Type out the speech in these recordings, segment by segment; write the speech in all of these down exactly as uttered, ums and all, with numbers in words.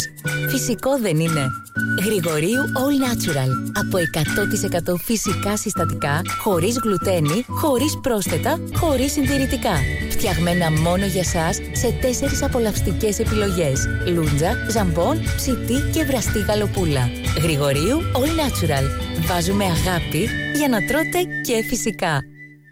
Φυσικό δεν είναι? Γρηγορίου All Natural. Από εκατό τοις εκατό φυσικά συστατικά, χωρίς γλουτένι, χωρίς πρόσθετα, χωρίς συντηρητικά. Φτιαγμένα μόνο για σας σε τέσσερις απολαυστικές επιλογές. Λούντζα, ζαμπόν, ψητή και βραστή γαλοπούλα. Γρηγορίου All Natural. Βάζουμε αγάπη για να τρώτε και φυσικά.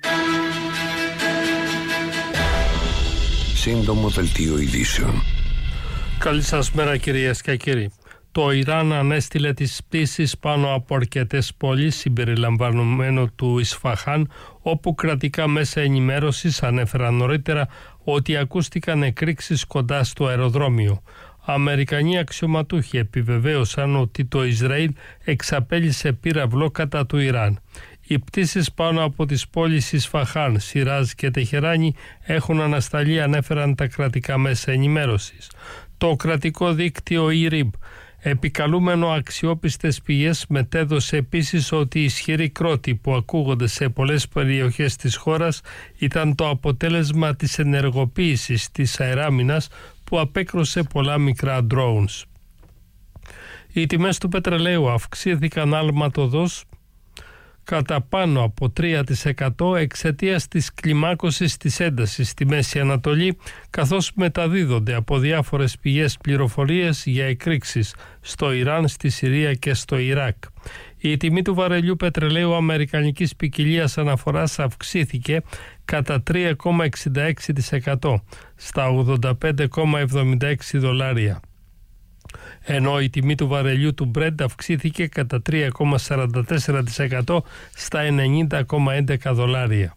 Σύντομο δελτίο ειδήσεων. Καλή σας μέρα κυρίες και κύριοι. Το Ιράν ανέστειλε τις πτήσεις πάνω από αρκετές πόλεις συμπεριλαμβανομένου του Ισφαχάν, όπου κρατικά μέσα ενημέρωσης ανέφεραν νωρίτερα ότι ακούστηκαν εκρήξεις κοντά στο αεροδρόμιο. Αμερικανοί αξιωματούχοι επιβεβαίωσαν ότι το Ισραήλ εξαπέλυσε πύραυλο κατά του Ιράν. Οι πτήσεις πάνω από τις πόλεις Ισφαχάν, Σιράζ και Τεχεράνη έχουν ανασταλεί, ανέφεραν τα κρατικά μέσα ενημέρωσης. Το κρατικό δίκτυο ΙΡΙΜ, επικαλούμενο αξιόπιστες πηγές, μετέδωσε επίσης ότι οι ισχυροί κρότοι που ακούγονται σε πολλές περιοχές της χώρας ήταν το αποτέλεσμα της ενεργοποίησης της αεράμινας που απέκρουσε πολλά μικρά drones. Οι τιμές του πετρελαίου αυξήθηκαν άλματοδός κατά πάνω από τρία τοις εκατό εξαιτίας της κλιμάκωσης της έντασης στη Μέση Ανατολή, καθώς μεταδίδονται από διάφορες πηγές πληροφορίες για εκρήξεις στο Ιράν, στη Συρία και στο Ιράκ. Η τιμή του βαρελιού πετρελαίου αμερικανικής ποικιλίας αναφοράς αυξήθηκε κατά τρία κόμμα εξήντα έξι τοις εκατό στα ογδόντα πέντε κόμμα εβδομήντα έξι δολάρια. Ενώ η τιμή του βαρελιού του Brent αυξήθηκε κατά τρία κόμμα σαράντα τέσσερα τοις εκατό στα ενενήντα κόμμα έντεκα δολάρια.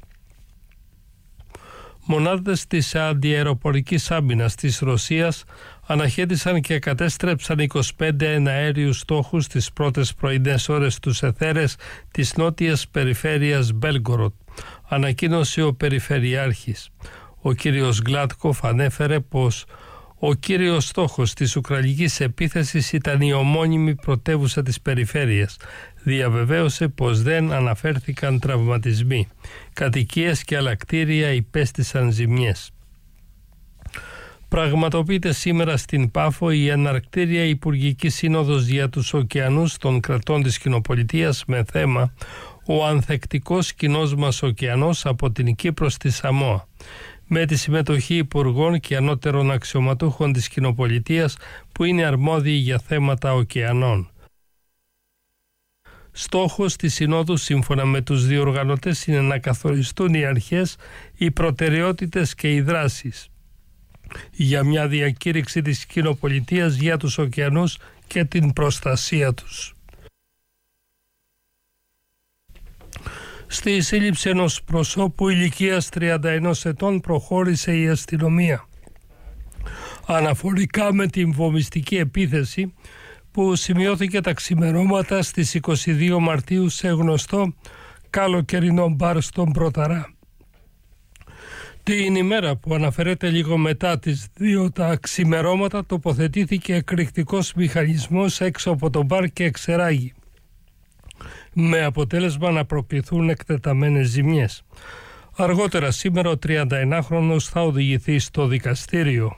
Μονάδες της αντιαεροπορικής άμυνας της Ρωσίας αναχέτησαν και κατέστρεψαν είκοσι πέντε εναέριους στόχους τις πρώτες πρωινές ώρες τους εθέρες της νότιας περιφέρειας Μπέλγκοροντ, ανακοίνωσε ο Περιφερειάρχης. Ο κύριος Γκλάτκοφ ανέφερε πως ο κύριος στόχος της ουκρανικής επίθεσης ήταν η ομώνυμη πρωτεύουσα της περιφέρειας. Διαβεβαίωσε πως δεν αναφέρθηκαν τραυματισμοί. Κατοικίες και άλλα κτίρια υπέστησαν ζημιές. Πραγματοποιείται σήμερα στην Πάφο η εναρκτήρια Υπουργική Σύνοδος για τους ωκεανούς των κρατών της Κοινοπολιτείας με θέμα «Ο ανθεκτικός κοινός μας ωκεανός από την Κύπρο στη Σαμόα», με τη συμμετοχή υπουργών και ανώτερων αξιωματούχων της Κοινοπολιτείας που είναι αρμόδιοι για θέματα ωκεανών. Στόχος της Συνόδου, σύμφωνα με τους διοργανωτές, είναι να καθοριστούν οι αρχές, οι προτεραιότητες και οι δράσεις για μια διακήρυξη της Κοινοπολιτείας για τους ωκεανούς και την προστασία τους. Στη σύλληψη ενός προσώπου ηλικίας τριάντα ενός ετών προχώρησε η αστυνομία αναφορικά με την βομβιστική επίθεση που σημειώθηκε τα ξημερώματα στις είκοσι δύο Μαρτίου σε γνωστό καλοκαιρινό μπαρ στον Πρωταρά. Την ημέρα που αναφέρεται λίγο μετά τις δύο τα ξημερώματα τοποθετήθηκε εκρηκτικός μηχανισμός έξω από το μπαρ και εξεράγει, με αποτέλεσμα να προκληθούν εκτεταμένες ζημιές. Αργότερα σήμερα ο τριανταενάχρονος θα οδηγηθεί στο δικαστήριο.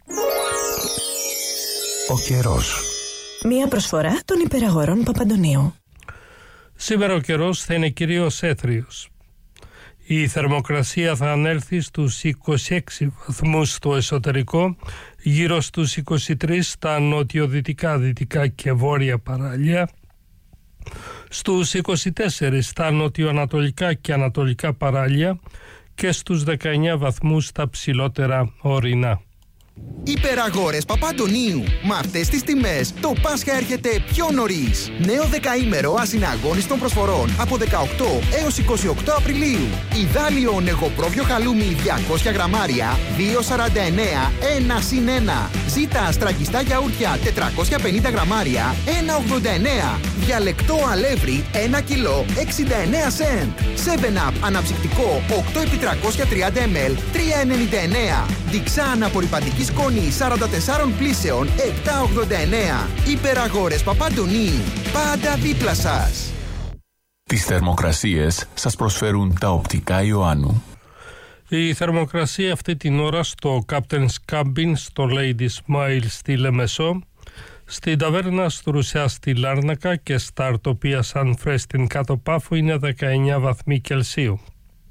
Ο καιρός. Μία προσφορά των υπεραγορών Παπαντονίου. Σήμερα ο καιρός θα είναι κυρίως έθριος. Η θερμοκρασία θα ανέλθει στους είκοσι έξι βαθμούς στο εσωτερικό, γύρω στους είκοσι τρεις στα νοτιοδυτικά, δυτικά και βόρεια παράλια, στους είκοσι τέσσερα στα νοτιοανατολικά και ανατολικά παράλια και στους δεκαεννιά βαθμούς στα ψηλότερα ορεινά. Υπεραγόρες Παπαντονίου. Με αυτές τις τιμές το Πάσχα έρχεται πιο νωρίς. Νέο δεκαήμερο ασυναγώνιστων προσφορών από δεκαοκτώ έως είκοσι οκτώ Απριλίου. Ιδάλιο νεγοπρόβιο χαλούμι διακόσια γραμμάρια δύο σαράντα εννέα ένα συν ένα. Ζήτα στραγγιστά γιαούρτια τετρακόσια πενήντα γραμμάρια ένα ογδόντα εννέα. Διαλεκτό αλεύρι ένα κιλό εξήντα εννέα σεντ. σέβεν απ αναψυκτικό οκτώ επί τριακόσια τριάντα μιλιλίτρα τρία ενενήντα εννέα. Διξάν απορρυπαντική σκόνη σαράντα τεσσάρων πλήσεων επτά ογδόντα εννέα. Υπεραγόρες Παπαντονίου. Πάντα δίπλα σας. Τις θερμοκρασίες σας προσφέρουν τα οπτικά Ιωάννου. Η θερμοκρασία αυτή την ώρα στο Captain's Cabin, στο Lady Smile στη Λεμεσό, Στην ταβέρνα Στρουσιά στη Λάρνακα και στα Αρτοπία Σαν Φρέ στην Κάτω Πάφο είναι δεκαεννιά βαθμοί Κελσίου.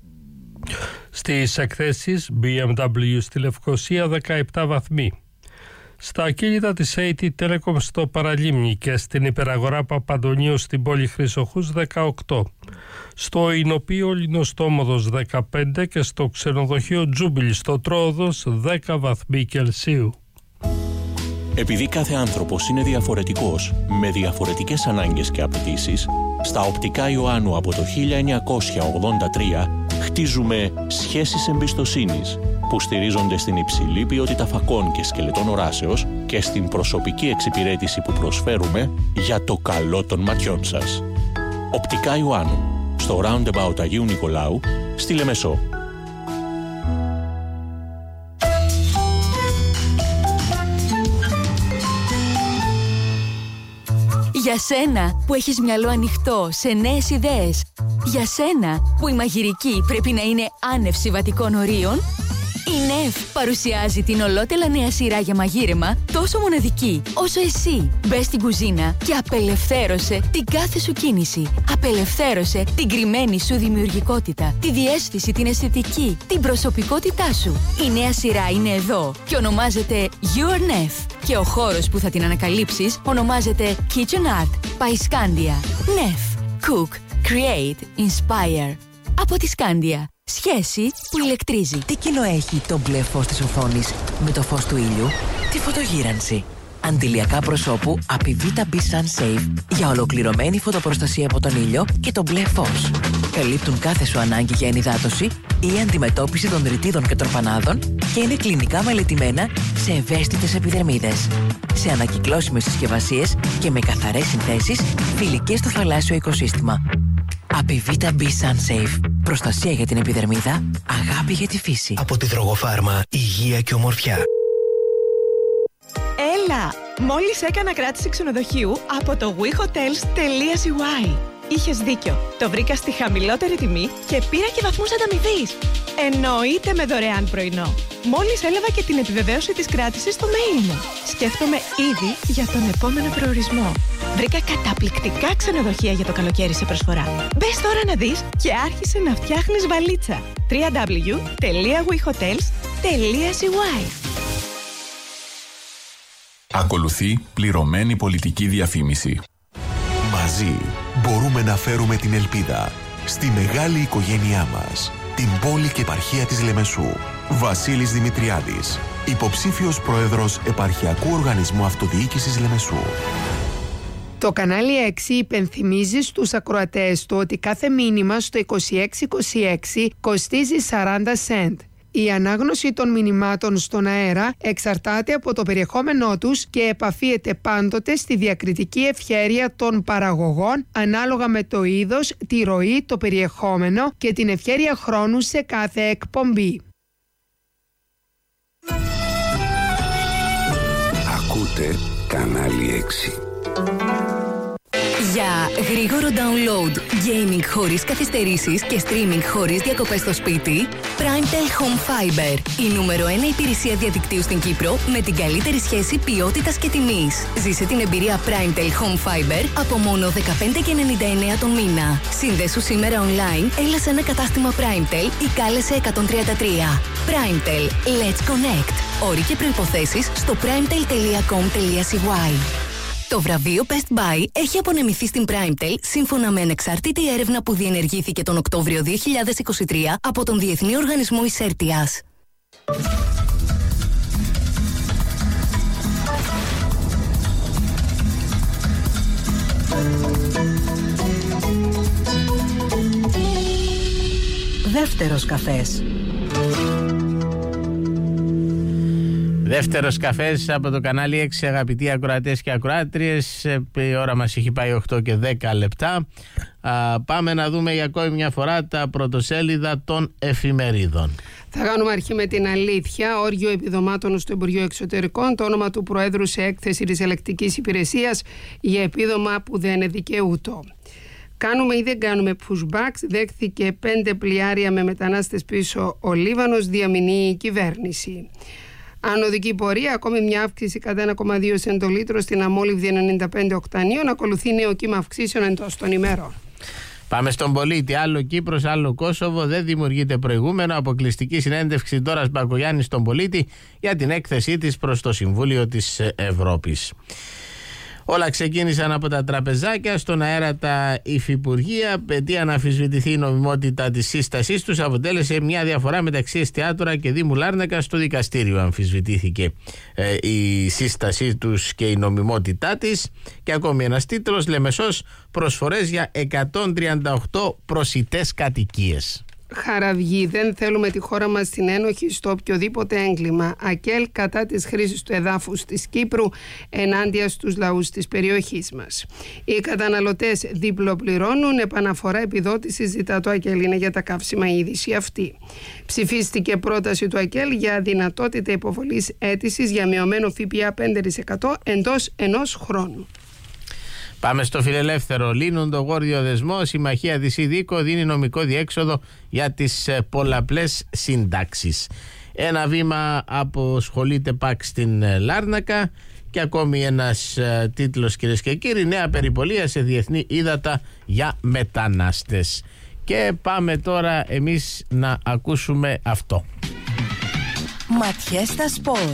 Στις εκθέσεις μπι εμ ντάμπλιου στη Λευκοσία δεκαεπτά βαθμοί. Στα ακίνητα της έι τι Telecom στο Παραλίμνη και στην υπεραγορά Παπαντονίου στην πόλη Χρυσοχούς δεκαοκτώ. Στο Ηνοπείο Λινοστόμοδος δεκαπέντε και στο ξενοδοχείο Τζούμπιλ στο Τρόοδος δέκα βαθμοί Κελσίου. Επειδή κάθε άνθρωπος είναι διαφορετικός, με διαφορετικές ανάγκες και απαιτήσεις, στα Οπτικά Ιωάννου από το χίλια εννιακόσια ογδόντα τρία χτίζουμε σχέσεις εμπιστοσύνης που στηρίζονται στην υψηλή ποιότητα φακών και σκελετών οράσεως και στην προσωπική εξυπηρέτηση που προσφέρουμε για το καλό των ματιών σας. Οπτικά Ιωάννου, στο Roundabout Αγίου Νικολάου, στη Λεμεσό. Για σένα που έχεις μυαλό ανοιχτό σε νέες ιδέες. Για σένα που η μαγειρική πρέπει να είναι άνευ συμβατικών ορίων. Η νεφ παρουσιάζει την ολότελα νέα σειρά για μαγείρεμα, τόσο μοναδική όσο εσύ. Μπες στην κουζίνα και απελευθέρωσε την κάθε σου κίνηση. Απελευθέρωσε την κρυμμένη σου δημιουργικότητα, τη διαίσθηση, την αισθητική, την προσωπικότητά σου. Η νέα σειρά είναι εδώ και ονομάζεται Your Nef. Και ο χώρος που θα την ανακαλύψεις ονομάζεται Kitchen Art by Scandia. Nef. Cook, Create, Inspire. Από τη Scandia. Σχέση που ηλεκτρίζει. Τι κοινό έχει το μπλε φως της οθόνης με το φως του ήλιου? Τη φωτογύρανση. Αντιλιακά προσώπου Apivita B Sun Safe για ολοκληρωμένη φωτοπροστασία από τον ήλιο και το μπλε φως. Καλύπτουν κάθε σου ανάγκη για ενυδάτωση ή αντιμετώπιση των ρητίδων και τροφανάδων και είναι κλινικά μελετημένα σε ευαίσθητες επιδερμίδες. Σε ανακυκλώσιμες συσκευασίες και με καθαρές συνθέσεις φιλικές στο θαλάσσιο οικοσύστημα. Apivita B Sun Safe. Προστασία για την επιδερμίδα, αγάπη για τη φύση. Από τη Δρογοφάρμα, υγεία και ομορφιά. Έλα! Μόλις έκανα κράτηση ξενοδοχείου από το we hotels τελεία σι γουάι. Είχες δίκιο. Το βρήκα στη χαμηλότερη τιμή και πήρα και βαθμούς ανταμοιβής. Εννοείται με δωρεάν πρωινό. Μόλις έλαβα και την επιβεβαίωση της κράτησης στο mail μου. Σκέφτομαι ήδη για τον επόμενο προορισμό. Βρήκα καταπληκτικά ξενοδοχεία για το καλοκαίρι σε προσφορά. Μπες τώρα να δεις και άρχισε να φτιάχνεις βαλίτσα. double-u double-u double-u τελεία we hotels τελεία σι γουάι. Ακολουθεί πληρωμένη πολιτική διαφήμιση. Μαζί μπορούμε να φέρουμε την ελπίδα στη μεγάλη οικογένειά μας, την πόλη και επαρχία της Λεμεσού. Βασίλης Δημητριάδης, υποψήφιος πρόεδρος Επαρχιακού Οργανισμού Αυτοδιοίκησης Λεμεσού. Το κανάλι έξι υπενθυμίζει στους ακροατές του ότι κάθε μήνυμα στο είκοσι έξι είκοσι έξι κοστίζει σαράντα σεντ. Η ανάγνωση των μηνυμάτων στον αέρα εξαρτάται από το περιεχόμενό τους και επαφίεται πάντοτε στη διακριτική ευχέρεια των παραγωγών ανάλογα με το είδος, τη ροή, το περιεχόμενο και την ευχέρεια χρόνου σε κάθε εκπομπή. Ακούτε κανάλι έξι. Για γρήγορο download, gaming χωρίς καθυστερήσεις και streaming χωρίς διακοπές στο σπίτι, Primetel Home Fiber. Η νούμερο ένα υπηρεσία διαδικτύου στην Κύπρο με την καλύτερη σχέση ποιότητας και τιμής. Ζήσε την εμπειρία Primetel Home Fiber από μόνο δεκαπέντε και ενενήντα εννέα τον μήνα. Σύνδεσου σήμερα online, έλα σε ένα κατάστημα Primetel ή κάλεσε εκατόν τριάντα τρία. Primetel. Let's connect. Όροι και προϋποθέσεις στο primetel τελεία com τελεία σι γουάι. Το βραβείο Best Buy έχει απονεμηθεί στην Primetel σύμφωνα με ανεξάρτητη έρευνα που διενεργήθηκε τον Οκτώβριο δύο χιλιάδες είκοσι τρία από τον Διεθνή Οργανισμό Ισέρτειας. Δεύτερος καφές. Δεύτερος καφές από το κανάλι έξι, αγαπητοί ακροατές και ακροάτριες. Η ώρα μας έχει πάει οκτώ και δέκα λεπτά. Α, πάμε να δούμε για ακόμη μια φορά τα πρωτοσέλιδα των εφημερίδων. Θα κάνουμε αρχή με την αλήθεια. Όριο επιδομάτων στο Υπουργείο Εξωτερικών. Το όνομα του Προέδρου σε έκθεση της Ελεκτικής Υπηρεσίας για επίδομα που δεν είναι δικαιούτο. Κάνουμε ή δεν κάνουμε pushbacks. Δέχθηκε πέντε πλοιάρια με μετανάστες πίσω ο Λίβανος, διαμηνεί η κυβέρνηση. Ανωδική πορεία, ακόμη μια αύξηση κατά ένα κόμμα δύο σεντ το λίτρο στην αμόλυβδη ενενήντα πέντε οκτανίων. Ακολουθεί νέο κύμα αυξήσεων εντός των ημερών. Πάμε στον πολίτη. Άλλο Κύπρος, άλλο Κόσοβο. Δεν δημιουργείται προηγούμενο. Αποκλειστική συνέντευξη τώρα Μπακογιάννη στον πολίτη για την έκθεσή της προς το Συμβούλιο της Ευρώπης. Όλα ξεκίνησαν από τα τραπεζάκια, στον αέρα τα υφυπουργεία. Πετύχει να αμφισβητηθεί η νομιμότητα της σύστασής τους. Αποτέλεσε μια διαφορά μεταξύ Εστιατόρα και Δήμου Λάρνακα. Στο δικαστήριο αμφισβητήθηκε ε, η σύστασή τους και η νομιμότητά της. Και ακόμη ένας τίτλος: Λεμεσός, προσφορές για εκατόν τριάντα οκτώ προσιτές κατοικίες. Χαραυγή, δεν θέλουμε τη χώρα μας στην ένοχη στο οποιοδήποτε έγκλημα. ΑΚΕΛ κατά της χρήσης του εδάφους της Κύπρου ενάντια στους λαούς της περιοχής μας. Οι καταναλωτές διπλοπληρώνουν, επαναφορά επιδότησης ζητά το ΑΚΕΛ, είναι για τα καύσιμα η είδηση αυτή. Ψηφίστηκε πρόταση του ΑΚΕΛ για δυνατότητα υποβολής αίτησης για μειωμένο ΦΠΑ πέντε τοις εκατό εντός ενός χρόνου. Πάμε στο φιλελεύθερο. Λύνουν το γόρδιο δεσμό. Συμμαχία της ΙΔΙΚΟ δίνει νομικό διέξοδο για τις πολλαπλές συντάξεις. Ένα βήμα αποσχολείται ΠΑΚ στην Λάρνακα. Και ακόμη ένας ε, τίτλος, κυρίες και κύριοι: νέα περιπολία σε διεθνή ύδατα για μετανάστες. Και πάμε τώρα εμείς να ακούσουμε αυτό. Ματιές στα σπορ.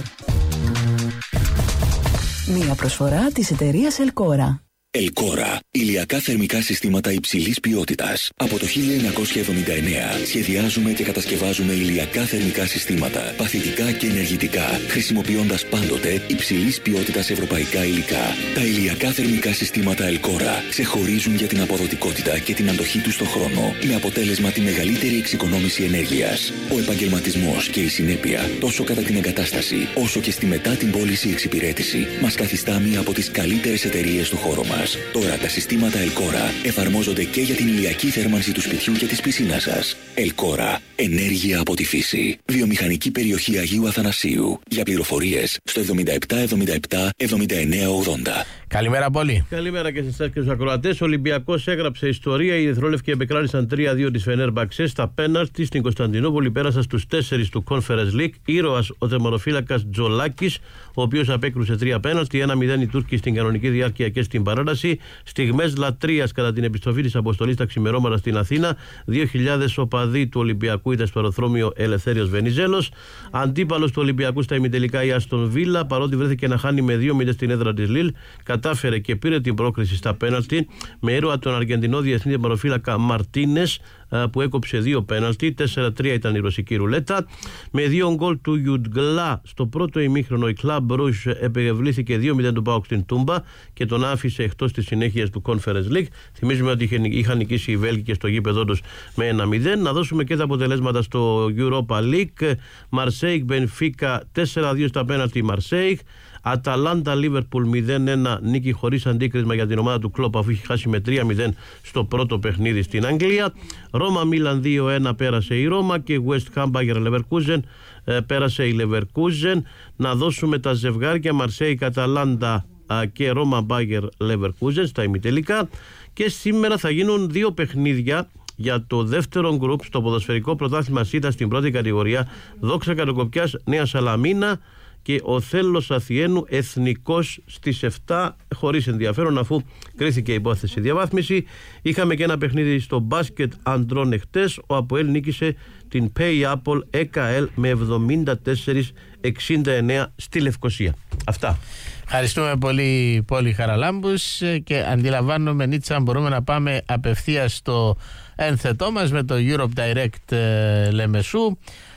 Μία προσφορά της εταιρείας Ελκόρα. Ελκόρα. Ηλιακά θερμικά συστήματα υψηλής ποιότητας. Από το χίλια εννιακόσια εβδομήντα εννέα σχεδιάζουμε και κατασκευάζουμε ηλιακά θερμικά συστήματα, παθητικά και ενεργητικά, χρησιμοποιώντας πάντοτε υψηλής ποιότητας ευρωπαϊκά υλικά. Τα ηλιακά θερμικά συστήματα Ελκόρα ξεχωρίζουν για την αποδοτικότητα και την αντοχή τους στον χρόνο, με αποτέλεσμα τη μεγαλύτερη εξοικονόμηση ενέργειας. Ο επαγγελματισμός και η συνέπεια, τόσο κατά την εγκατάσταση, όσο και στη μετά την πώληση εξυπηρέτηση, μας καθιστά μία από τις καλύτερες εταιρείες του χώρου μας. Τώρα τα συστήματα Ελκόρα εφαρμόζονται και για την ηλιακή θέρμανση του σπιτιού και της πισίνας σας. Ελκόρα. Ενέργεια από τη φύση. Βιομηχανική περιοχή Αγίου Αθανασίου. Για πληροφορίες στο εβδομήντα επτά εβδομήντα επτά εβδομήντα εννέα ογδόντα. Καλημέρα πολύ. Καλημέρα και σε εσάς και στους ακροατές. Ο Ολυμπιακός έγραψε ιστορία. Οι Ερυθρόλευκοι επεκράτησαν τρία δύο της Φενέρμπαξε στα πέναλτι στην Κωνσταντινούπολη. Πέρασαν στους τέσσερις του Conference League. Ήρωας ο τερματοφύλακας Τζολάκης, ο οποίος απέκρουσε τρία πέναλτι. ένα μηδέν οι Τούρκοι στην κανονική διάρκεια και στην παράταση. Στιγμές λατρείας κατά την επιστροφή της αποστολής τα ξημερώματα στην Αθήνα. δύο χιλιάδες οπαδοί του Ολυμπιακού ήταν στο αεροδρόμιο Ελευθέριος Βενιζέλος. Αντίπαλος του Ολυμπιακού στα ημιτελικά η Άστον Βίλα, παρότι βρέθηκε να χάνει με δύο μηδέν στην έδρα της Λιλ, κατάφερε και πήρε την πρόκριση στα πέναλτι με ήρωα τον Αργεντινό διεθνή τερματοφύλακα Μαρτίνες, που έκοψε δύο πέναλτι. τέσσερα τρία ήταν η ρωσική ρουλέτα. Με δύο γκολ του Ιουτγκλά στο πρώτο ημίχρονο, η Club Rouge επευλήθηκε δύο μηδέν του ΠΑΟΚ στην Τούμπα και τον άφησε εκτός της συνέχειας του Conference League. Θυμίζουμε ότι είχαν νικήσει οι Βέλγοι στο γήπεδό τους με ένα μηδέν. Να δώσουμε και τα αποτελέσματα στο Europa League. Μαρσέικ Μπενφίκα τέσσερα δύο στα πέναλτι Μαρσέικ. Αταλάντα Λίβερπουλ μηδέν ένα, νίκη χωρίς αντίκρισμα για την ομάδα του Κλόπ, αφού είχε χάσει με τρία μηδέν στο πρώτο παιχνίδι στην Αγγλία. Ρώμα Μίλαν δύο ένα πέρασε η Ρώμα και West Ham Bayer Leverkusen πέρασε η Leverkusen. Να δώσουμε τα ζευγάρια Μαρσέικ Αταλάντα και Ρώμα Bayer Leverkusen στα ημιτελικά. Και σήμερα θα γίνουν δύο παιχνίδια για το δεύτερο γκρουπ στο ποδοσφαιρικό πρωτάθλημα ΣΥΤΑ στην πρώτη κατηγορία. Δόξα Καροκοπιάς Νέα Σαλαμίνα και ο Θέλος Αθιένου Εθνικός στις επτά, χωρίς ενδιαφέρον αφού κρίθηκε η υπόθεση διαβάθμιση. Είχαμε και ένα παιχνίδι στο μπάσκετ αντρών εχτες. Ο ΑΠΟΕΛ νίκησε την Payapol ΕΚΑΕΛ με εβδομήντα τέσσερα εξήντα εννέα στη Λευκοσία. Αυτά. Ευχαριστούμε πολύ, πολύ Χαραλάμπους, και αντιλαμβάνομαι, Νίτσα, μπορούμε να πάμε απευθείας στο ένθετό μας με το Europe Direct Λεμεσού.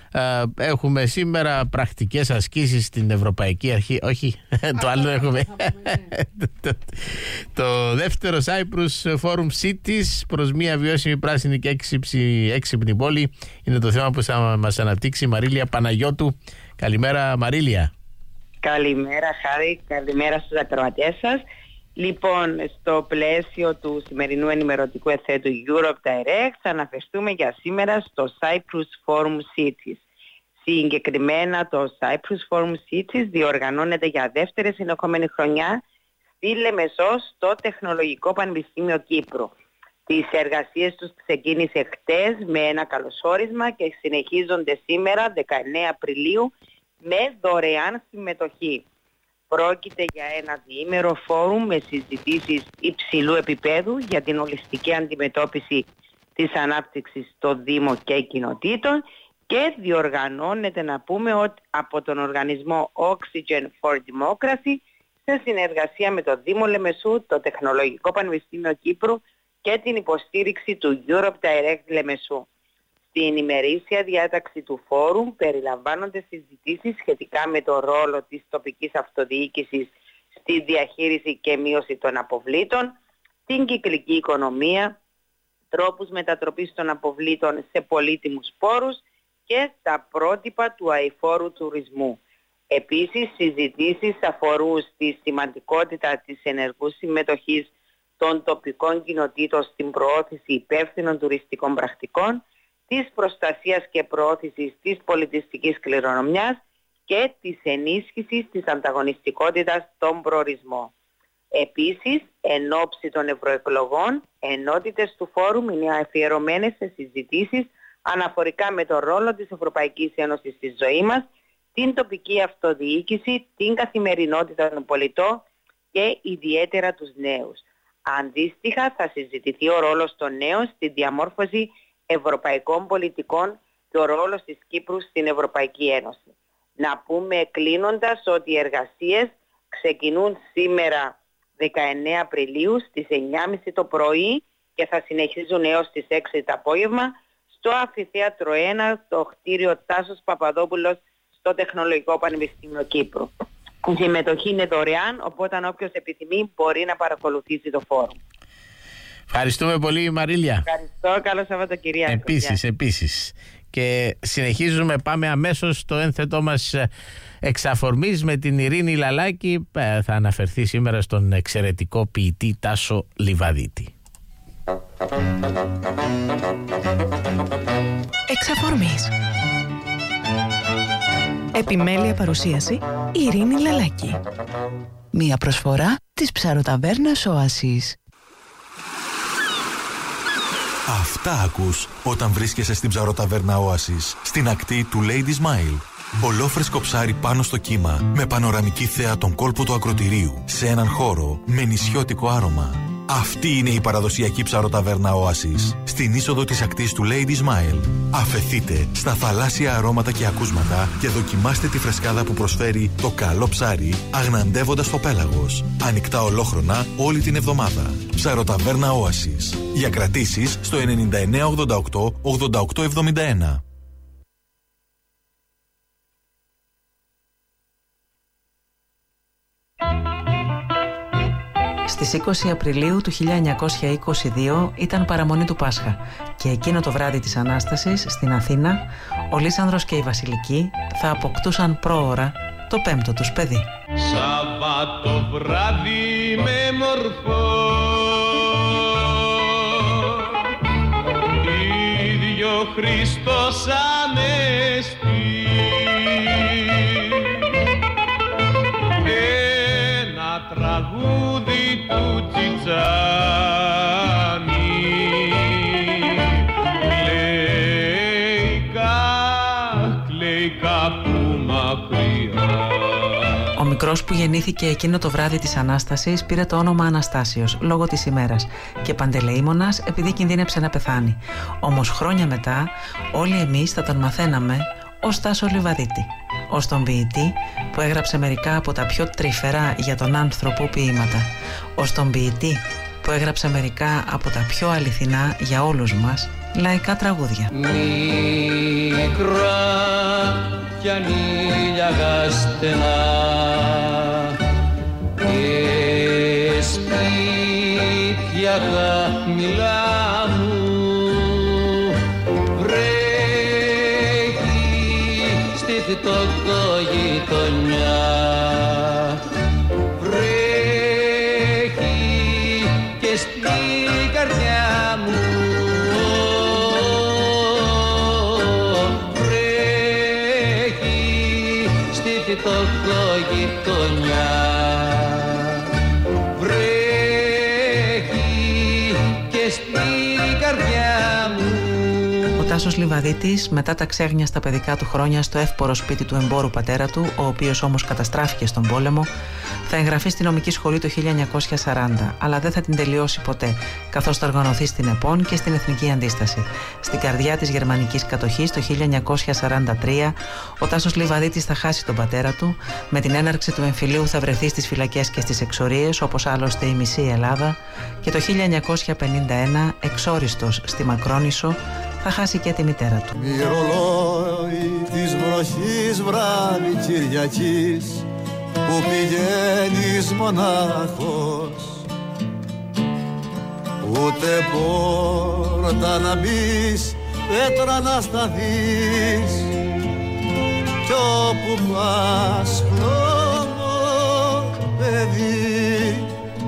Έχουμε σήμερα πρακτικές ασκήσεις στην Ευρωπαϊκή Αρχή. Όχι, το άλλο έχουμε. Το δεύτερο Cyprus Forum Cities προς μια βιώσιμη πράσινη και έξυπνη πόλη είναι το θέμα που θα μας αναπτύξει η Μαρίλια Παναγιώτου. Καλημέρα, Μαρίλια. Καλημέρα, Χάρη. Καλημέρα στους ακροατές σας. Λοιπόν, στο πλαίσιο του σημερινού ενημερωτικού εθέτου Europe Direct θα αναφερθούμε για σήμερα στο Cyprus Forum Cities. Συγκεκριμένα το Cyprus Forum Cities διοργανώνεται για δεύτερη συνεχόμενη χρονιά στη Λεμεσό στο Τεχνολογικό Πανεπιστήμιο Κύπρου. Τις εργασίες τους ξεκίνησε χτες με ένα καλωσόρισμα και συνεχίζονται σήμερα δεκαεννέα Απριλίου με δωρεάν συμμετοχή. Πρόκειται για ένα διήμερο φόρουμ με συζητήσεις υψηλού επίπεδου για την ολιστική αντιμετώπιση της ανάπτυξης στο Δήμο και κοινοτήτων και διοργανώνεται, να πούμε, ότι από τον οργανισμό Oxygen for Democracy σε συνεργασία με το Δήμο Λεμεσού, το Τεχνολογικό Πανεπιστήμιο Κύπρου και την υποστήριξη του Europe Direct Λεμεσού. Στην ημερήσια διάταξη του φόρουμ περιλαμβάνονται συζητήσεις σχετικά με το ρόλο της τοπικής αυτοδιοίκησης στη διαχείριση και μείωση των αποβλήτων, την κυκλική οικονομία, τρόπους μετατροπής των αποβλήτων σε πολύτιμους πόρους και τα πρότυπα του αειφόρου τουρισμού. Επίσης, συζητήσεις αφορούν στη σημαντικότητα της ενεργού συμμετοχής των τοπικών κοινοτήτων στην προώθηση υπεύθυνων τουριστικών πρακτικών, της προστασίας και προώθησης της πολιτιστικής κληρονομιάς και της ενίσχυσης της ανταγωνιστικότητας στον προορισμό. Επίσης, εν ώψη των ευρωεκλογών, ενότητες του φόρουμ είναι αφιερωμένες σε συζητήσεις αναφορικά με τον ρόλο της Ευρωπαϊκής Ένωσης στη ζωή μας, την τοπική αυτοδιοίκηση, την καθημερινότητα των πολιτών και ιδιαίτερα τους νέους. Αντίστοιχα, θα συζητηθεί ο ρόλος των νέων στη διαμόρφωση ευρωπαϊκών πολιτικών και ο ρόλος της Κύπρου στην Ευρωπαϊκή Ένωση. Να πούμε κλείνοντας ότι οι εργασίες ξεκινούν σήμερα δεκαεννέα Απριλίου στις εννιά και μισή το πρωί και θα συνεχίζουν έως τις έξι το απόγευμα στο Αμφιθέατρο ένα, στο κτίριο Τάσος Παπαδόπουλος, στο Τεχνολογικό Πανεπιστήμιο Κύπρου. Η συμμετοχή είναι δωρεάν, οπότε όποιος επιθυμεί μπορεί να παρακολουθήσει το φόρουμ. Ευχαριστούμε πολύ, Μαρίλια. Ευχαριστώ, καλό Σαββατοκυριακό. Επίσης, επίσης. Και συνεχίζουμε, πάμε αμέσως στο ένθετό μας εξαφορμής με την Ειρήνη Λαλάκη. Θα αναφερθεί σήμερα στον εξαιρετικό ποιητή Τάσο Λιβαδίτη. Εξαφορμής. Επιμέλεια παρουσίαση Ειρήνη Λαλάκη. Μία προσφορά της ψαροταβέρνας Οάσης. Αυτά ακούς όταν βρίσκεσαι στην ψαροταβέρνα Oasis, στην ακτή του Lady Smile. Ολόφρεσκο ψάρι πάνω στο κύμα, με πανοραμική θέα τον κόλπο του ακροτηρίου, σε έναν χώρο με νησιώτικο άρωμα. Αυτή είναι η παραδοσιακή ψαροταβέρνα Oasis, στην είσοδο της ακτής του Lady Smile. Αφεθείτε στα θαλάσσια αρώματα και ακούσματα και δοκιμάστε τη φρεσκάδα που προσφέρει το καλό ψάρι, αγναντεύοντας το πέλαγος. Ανοιχτά ολόχρονα όλη την εβδομάδα. Ψαροταβέρνα Oasis. Για κρατήσεις στο ενενήντα εννέα ογδόντα οκτώ ογδόντα οκτώ εβδομήντα ένα. Στις είκοσι Απριλίου του χίλια εννιακόσια είκοσι δύο ήταν παραμονή του Πάσχα και εκείνο το βράδυ της Ανάστασης στην Αθήνα ο Λύσανδρος και η Βασιλική θα αποκτούσαν πρόωρα το πέμπτο τους παιδί. Σαββάτο βράδυ με μορφό ίδιο Χριστός Ανέστη ένα τραγούδι του Τσιτσάνη κλαίκα, κλαίκα που μακριά. Ο μικρός που γεννήθηκε εκείνο το βράδυ της Ανάστασης πήρε το όνομα Αναστάσιος λόγω της ημέρας και Παντελεήμονας επειδή κινδύνεψε να πεθάνει. Όμως χρόνια μετά όλοι εμείς θα τον μαθαίναμε ως Τάσο Λιβαδίτη, ως τον ποιητή που έγραψε μερικά από τα πιο τρυφερά για τον άνθρωπο ποίηματα, ως τον ποιητή που έγραψε μερικά από τα πιο αληθινά για όλους μας λαϊκά τραγούδια. Μικρά κι ανήλια στενά και σπίτια χαμηλά μου βρέχει στη φτωχογειτονιά βρέχει και στην καρδιά μου φτωχογειτονιά βρέχει και στην καρδιά μου. Τάσος Λιβαδίτης, μετά τα ξέγνια στα παιδικά του χρόνια στο εύπορο σπίτι του εμπόρου πατέρα του, ο οποίος όμως καταστράφηκε στον πόλεμο, θα εγγραφεί στη νομική σχολή το χίλια εννιακόσια σαράντα, αλλά δεν θα την τελειώσει ποτέ, καθώς θα οργανωθεί στην ΕΠΟΝ και στην Εθνική Αντίσταση. Στην καρδιά της γερμανικής κατοχής το χίλια εννιακόσια σαράντα τρία, ο Τάσος Λιβαδίτης θα χάσει τον πατέρα του, με την έναρξη του εμφυλίου θα βρεθεί στις φυλακές και στις εξορίες, όπως άλλωστε η μισή Ελλάδα, και το χίλια εννιακόσια πενήντα ένα, εξόριστος στη Μακρόνησο, θα χάσει και τη μητέρα του. Μυρολόι της βροχής βράδυ Κυριακής, που πηγαίνεις μονάχος, ούτε πόρτα να μπεις, πέτρα να σταθείς, κι όπου πας χλώμο παιδί,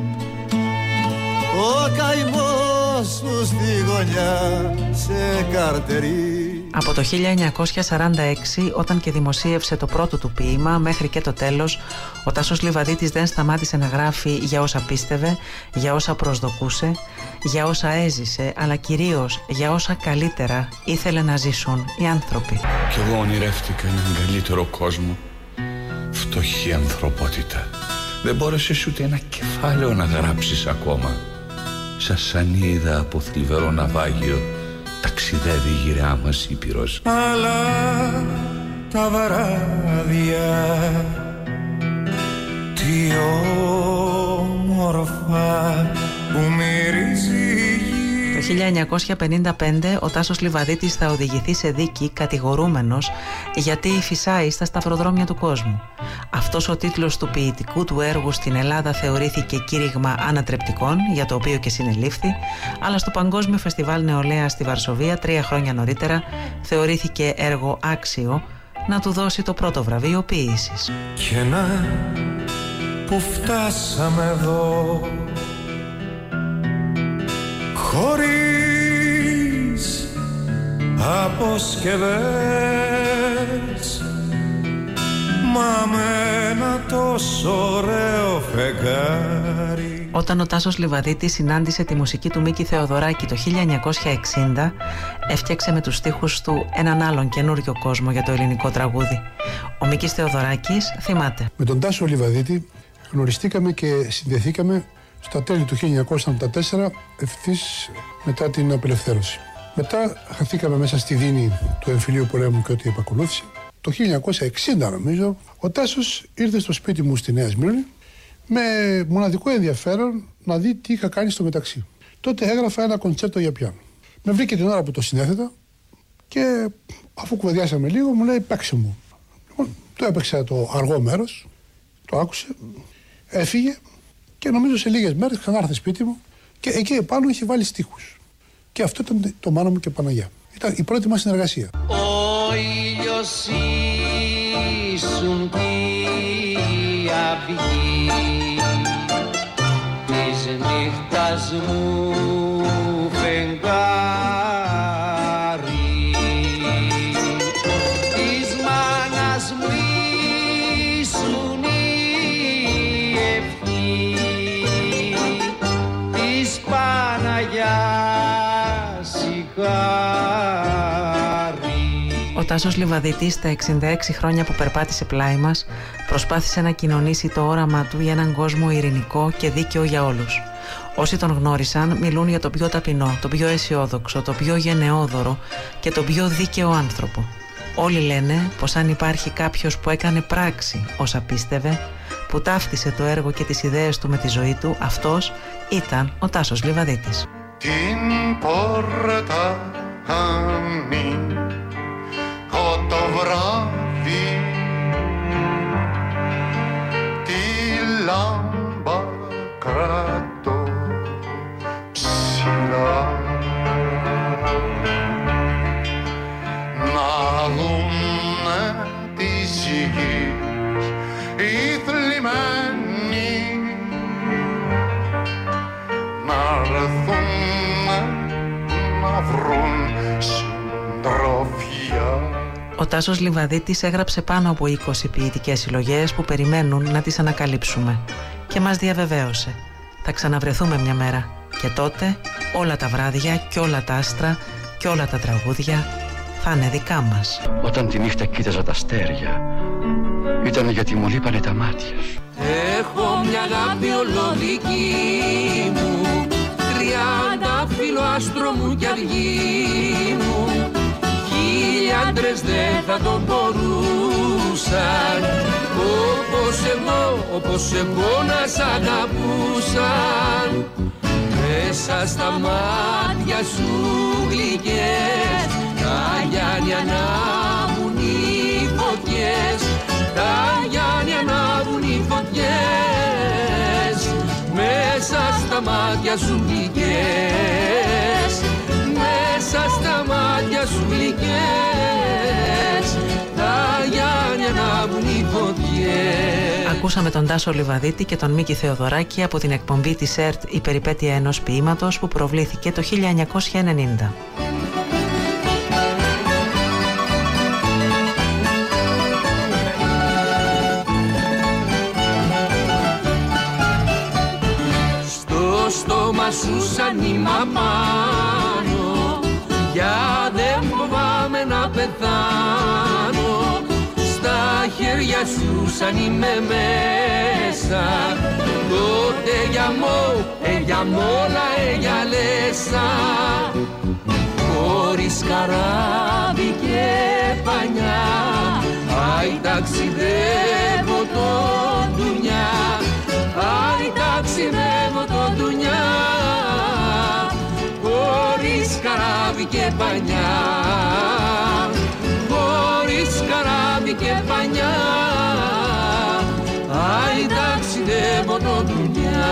ο καημός σου στη γωνιά σε καρτερεί. Από το χίλια εννιακόσια σαράντα έξι, όταν και δημοσίευσε το πρώτο του ποίημα, μέχρι και το τέλος, ο Τάσος Λιβαδίτης δεν σταμάτησε να γράφει για όσα πίστευε, για όσα προσδοκούσε, για όσα έζησε, αλλά κυρίως για όσα καλύτερα ήθελε να ζήσουν οι άνθρωποι. Κι εγώ ονειρεύτηκα έναν καλύτερο κόσμο, φτωχή ανθρωπότητα. Δεν μπόρεσες ούτε ένα κεφάλαιο να γράψεις ακόμα. Σαν σανίδα από θλιβερό ναυάγιο ταξιδεύει η γυραιά μας Ήπειρος. Αλλά τα βαράδια τι όμορφα που μυρίζει. Το χίλια εννιακόσια πενήντα πέντε ο Τάσος Λιβαδίτης θα οδηγηθεί σε δίκη κατηγορούμενος γιατί φυσάει στα σταυροδρόμια του κόσμου. Αυτός ο τίτλος του ποιητικού του έργου στην Ελλάδα θεωρήθηκε κήρυγμα ανατρεπτικών, για το οποίο και συνελήφθη, αλλά στο Παγκόσμιο Φεστιβάλ Νεολαία στη Βαρσοβία τρία χρόνια νωρίτερα θεωρήθηκε έργο άξιο να του δώσει το πρώτο βραβείο ποίησης. Και να που φτάσαμε εδώ χωρίς αποσκευές, μα με ένα τόσο ωραίο φεγγάρι. Όταν ο Τάσος Λιβαδίτης συνάντησε τη μουσική του Μίκη Θεοδωράκη το χίλια εννιακόσια εξήντα, έφτιαξε με τους στίχους του έναν άλλον καινούριο κόσμο για το ελληνικό τραγούδι. Ο Μίκης Θεοδωράκης θυμάται. Με τον Τάσο Λιβαδίτη γνωριστήκαμε και συνδεθήκαμε στα τέλη του χίλια εννιακόσια ογδόντα τέσσερα, ευθύς μετά την απελευθέρωση. Μετά χαθήκαμε μέσα στη δίνη του εμφυλίου πολέμου και ό,τι επακολούθησε. Το χίλια εννιακόσια εξήντα νομίζω, ο Τάσος ήρθε στο σπίτι μου στη Νέα Σμύρνη με μοναδικό ενδιαφέρον να δει τι είχα κάνει στο μεταξύ. Τότε έγραφα ένα κοντσέρτο για πιάνο. Με βρήκε την ώρα που το συνέθετα και αφού κουβεντιάσαμε λίγο μου λέει παίξε μου. Λοιπόν, το έπαιξα το αργό μέρος, το άκουσε, έφυγε και νομίζω σε λίγες μέρες ξανάρθε σπίτι μου και εκεί επάνω είχε βάλει στίχους. Και αυτό ήταν το Μάνα μου και Παναγιά. Ήταν η πρώτη μας συνεργασία. Ο ήλιος ήσουν τη αυγή της νύχτας μου φεγγάρι, της μάνας μου ήσουν η ευχή, της Παναγιάς η χάρη. Ο Τάσος Λιβαδίτης στα εξήντα έξι χρόνια που περπάτησε πλάι μας προσπάθησε να κοινωνήσει το όραμα του για έναν κόσμο ειρηνικό και δίκαιο για όλους. Όσοι τον γνώρισαν μιλούν για το πιο ταπεινό, το πιο αισιόδοξο, το πιο γενναιόδωρο και το πιο δίκαιο άνθρωπο. Όλοι λένε πως αν υπάρχει κάποιος που έκανε πράξη όσα πίστευε, που ταύτισε το έργο και τις ιδέες του με τη ζωή του, αυτός ήταν ο Τάσος Λιβαδίτης. Την πόρτα ανοίγω το βράδυ, τη λάμπα κρατώ ψηλά, να δούνε της γης οι θλιμμένοι, να έρθουν να βρουν συντροφιά. Ο Τάσος Λιβαδίτης έγραψε πάνω από είκοσι ποιητικές συλλογές που περιμένουν να τις ανακαλύψουμε και μας διαβεβαίωσε. Θα ξαναβρεθούμε μια μέρα και τότε όλα τα βράδια και όλα τα άστρα και όλα τα τραγούδια θα είναι δικά μας. Όταν τη νύχτα κοίταζα τα αστέρια, ήταν γιατί μου λείπανε τα μάτια σου. Έχω μια αγάπη ολοδική μου, τριάντα φύλλο άστρο μου κι αυγή μου, χίλια άντρες δεν θα τον μπορούσαν όπως εγώ, όπως εγώ να σ' αγαπούσαν. Μέσα στα μάτια σου γλυκές, τα Γιάννη ανάβουν οι φωτιές, τα Γιάννη ανάβουν οι φωτιές. Μέσα στα μάτια σου γλυκές, μέσα στα μάτια σου γλυκές, τα Γιάννη ανάβουν οι φωτιές. Ακούσαμε τον Τάσο Λιβαδίτη και τον Μίκη Θεοδωράκη από την εκπομπή της ΕΡΤ «Η περιπέτεια ενός ποίηματος» που προβλήθηκε το χίλια εννιακόσια ενενήντα. Στο στόμα σου σαν νήμα πάνω, για δεν φοβάμαι να πεθάνω. Στα χέρια σου σαν είμαι μέσα, τότε για μώ, ε για μόλα, ε για λέσα. Χωρίς καράβι και πανιά, άι ταξιδεύω το ντουνιά, άι ταξιδεύω το ντουνιά. Χωρίς καράβι και πανιά, χωρίς καράβι και πανιά, άι ταξιδεύω το ντουνιά.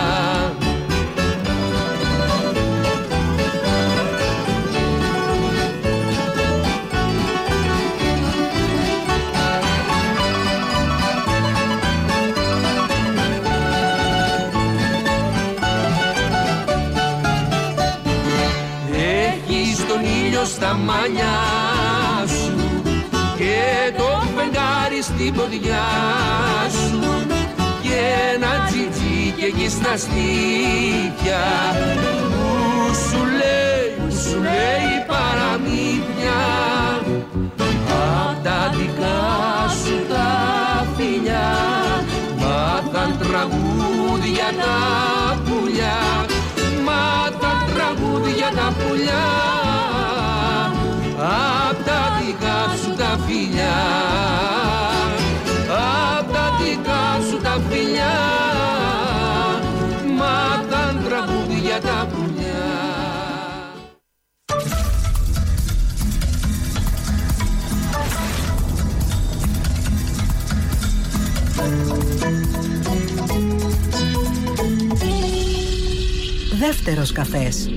Έχεις τον ήλιο στα μαλλιά σου και το φεγγάρι στην ποδιά σου και ένα τζιτζίκι εκεί στα στήθια που σου λέει, που σου λέει παραμύθια. Απ' τα δικά σου τα φιλιά μάθαν τραγούδια τα πουλιά, μάθαν τραγούδια τα πουλιά. Απ' τα δικά σου τα φιλιά, απ' τα δικά σου τα φιλιά, μάθαν τραγούδια τα πουλιά. Δεύτερος καφές.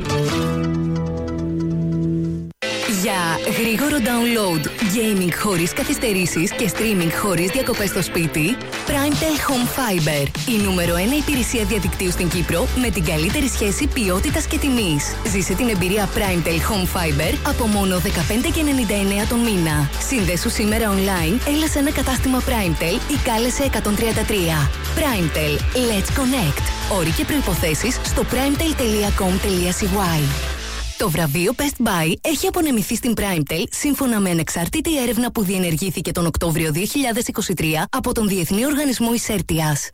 Για γρήγορο download, gaming χωρίς καθυστερήσεις και streaming χωρίς διακοπές στο σπίτι, Primetel Home Fiber. Η νούμερο ένα υπηρεσία διαδικτύου στην Κύπρο με την καλύτερη σχέση ποιότητας και τιμής. Ζήσε την εμπειρία Primetel Home Fiber από μόνο δεκαπέντε και ενενήντα εννέα τον μήνα. Σύνδεσου σήμερα online, έλα σε ένα κατάστημα Primetel ή κάλεσε εκατόν τριάντα τρία. Primetel. Let's connect. Όροι και προϋποθέσεις στο primetel τελεία com τελεία c y. Το βραβείο Best Buy έχει απονεμηθεί στην Primetel σύμφωνα με ανεξάρτητη έρευνα που διενεργήθηκε τον Οκτώβριο δύο χιλιάδες είκοσι τρία από τον Διεθνή Οργανισμό Ισέρτειας.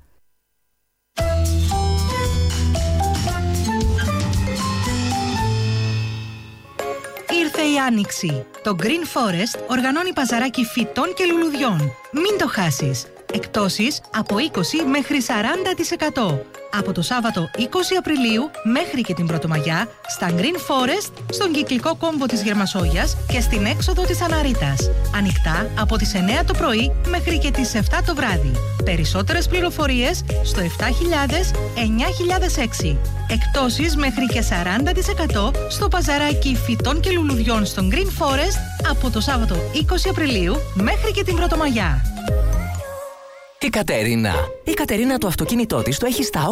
Ήρθε η Άνοιξη. Το Green Forest οργανώνει παζαράκι φυτών και λουλουδιών. Μην το χάσεις. Εκπτώσεις από είκοσι μέχρι σαράντα τοις εκατό. Από το Σάββατο είκοσι Απριλίου μέχρι και την Πρωτομαγιά στα Green Forest, στον κυκλικό κόμβο της Γερμασόγειας και στην έξοδο της Αναρίτας. Ανοιχτά από τις εννέα το πρωί μέχρι και τις επτά το βράδυ. Περισσότερες πληροφορίες στο επτά χιλιάδες εννιά χιλιάδες έξι. Εκπτώσεις μέχρι και σαράντα τοις εκατό στο παζαράκι φυτών και λουλουδιών στον Green Forest από το Σάββατο είκοσι Απριλίου μέχρι και την Πρωτομαγιά. Η Κατερίνα. Η Κατερίνα το αυτοκίνητό της το έχει στα